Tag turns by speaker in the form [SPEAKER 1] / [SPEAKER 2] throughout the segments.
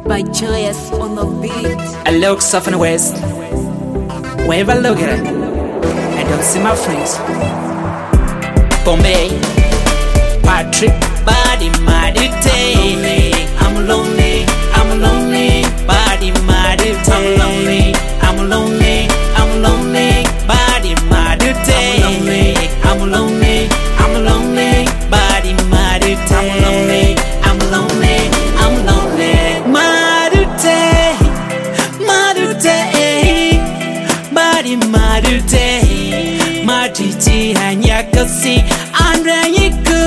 [SPEAKER 1] by Joyous on the beat.
[SPEAKER 2] I look south and west. Wherever I look at it, I don't see my friends. Bombay, Patrick, body, mighty day. I'm lonely, I'm lonely, body, mighty day. I'm lonely, I'm lonely, I'm lonely, body, mighty day. I'm lonely, I'm lonely, body, mighty day. I'm lonely, I'm lonely, I'm lonely, mighty day, mighty day, body, mighty day, mighty day, hanyakasi, andrayiku,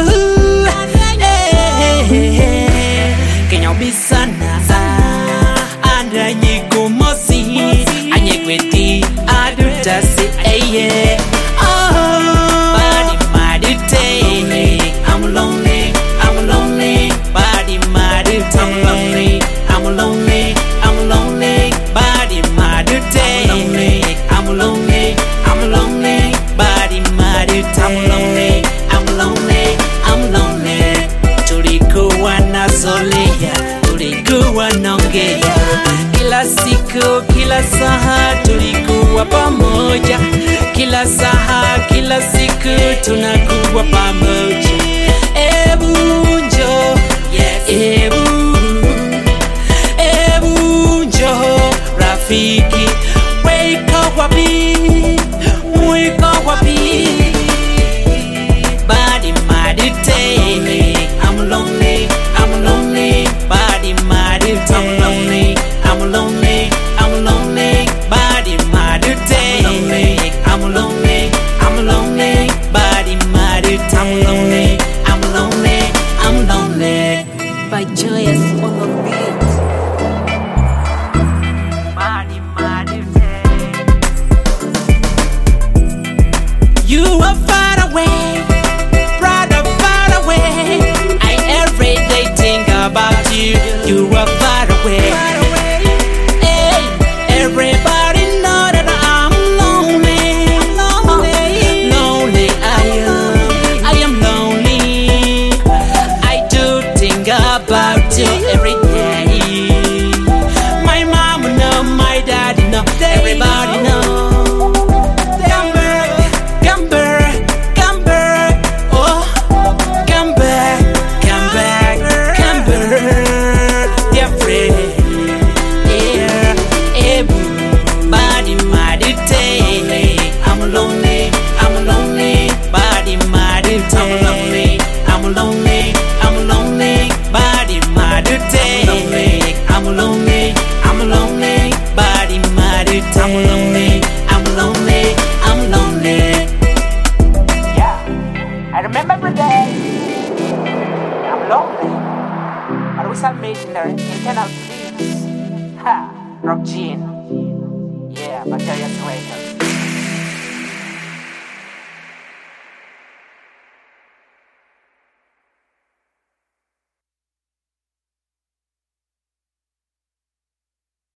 [SPEAKER 2] Kenya bisana, andrayiku mosi, anyekweti, adutasi, body, mighty day, I'm lonely, I'm lonely, body, mighty day. I'm lonely, I'm lonely, I'm lonely, body, mighty day. I'm lonely, I'm lonely, body, mighty day. I'm lonely, I'm lonely, I'm lonely. Tulikuwa na zoea, tulikuwa naongea, kila siku, kila saa tulikuwa pamoja, kila saa, kila siku tunakuwa pamoja. Ebu njoo, ebu njoo rafiki, weko wapi, mwiko wapi? Body, mighty day, I'm lonely, I'm lonely, body, mighty day. I'm lonely, I'm lonely, I'm lonely, body, mighty day. I'm lonely, I'm lonely, body, mighty day. I'm lonely, I'm lonely, I'm lonely,
[SPEAKER 1] By Joyous on the beat.
[SPEAKER 2] body, mighty day. You are far away, brother, far away. I every day think about you. You are far away. Hey, everybody know that I'm lonely. Lonely, I am lonely. I do think about you every day. My mom know, my daddy know, everybody know. Come back, come back, come back, oh, come back, come back, come back, dear friend. Yeah, body, mighty day. I'm lonely, I'm lonely, body, mighty day. I'm lonely, I'm lonely, I'm lonely, body, mighty day. I'm lonely, I'm lonely, body, mighty day. I'm lonely, I'm lonely, I'm lonely. Yeah, I remember every day. I'm lonely, but we start making their internal peace. Ha, Rock Gene. Yeah, but there is later.